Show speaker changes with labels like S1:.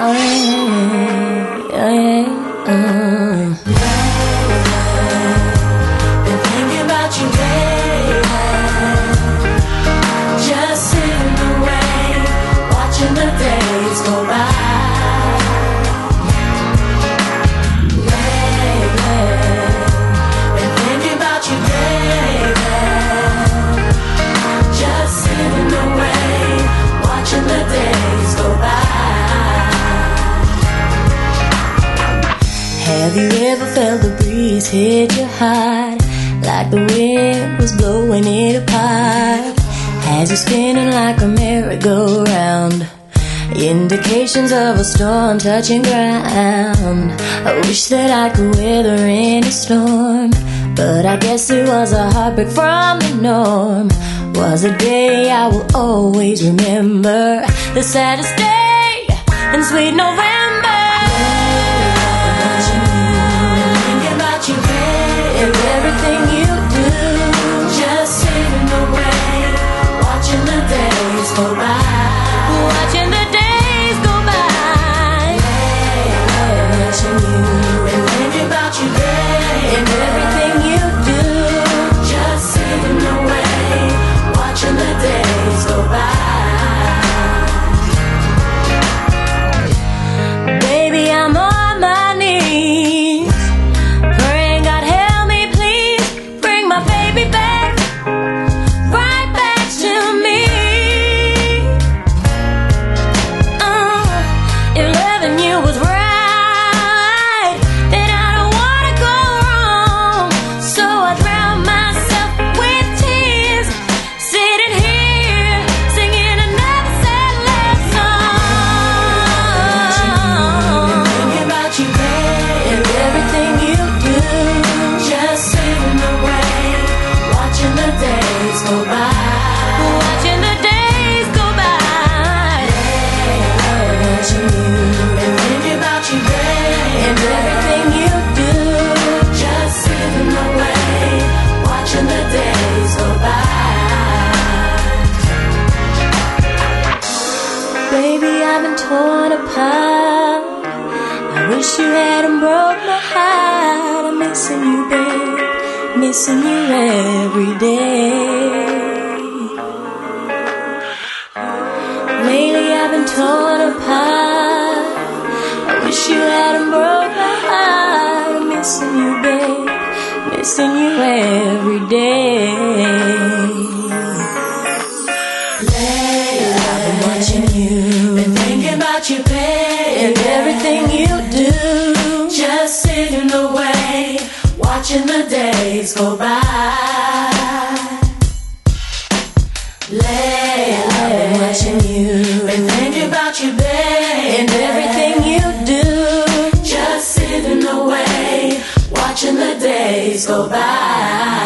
S1: Been thinking about you, baby. Just sitting away, watching the days go by.
S2: Have you ever felt the breeze hit your heart, like the wind was blowing it apart? Has you spinning like a merry-go-round, indications of a storm touching ground. I wish that I could weather any storm, but I guess it was a heartbreak from the norm. Was a day I will always remember, the saddest day in sweet November.
S1: And everything you do, just sitting away, watching the days go by.
S2: Watching the days go by.
S1: Watching you and thinking about you, babe. And everything you do, just sitting away, watching the days go by.
S2: Baby, I'm on my knees, praying God help me, please bring my baby back, right back to me. If loving you was right, then I don't wanna go wrong. So I drown myself with tears, sitting here singing another sad love song.
S1: Thinking about you, babe, and everything you do, just sitting away, watching the days go by.
S2: Watching the days go by.
S1: Watching you and thinking about you, babe, and everything you do, just sitting away, watching the days go by.
S2: Baby, I've been torn apart. I wish you hadn't broke my heart. I'm missing you, babe, missing you every day. Lately I've been torn apart. I wish you hadn't broke my heart. I'm missing you, babe, missing you every day.
S1: I've been watching you and thinking about you, babe, and everything you do, just sitting away, watching the days go by. I've been watching you and thinking about you, babe, and everything you do, just sitting away, watching the days go by.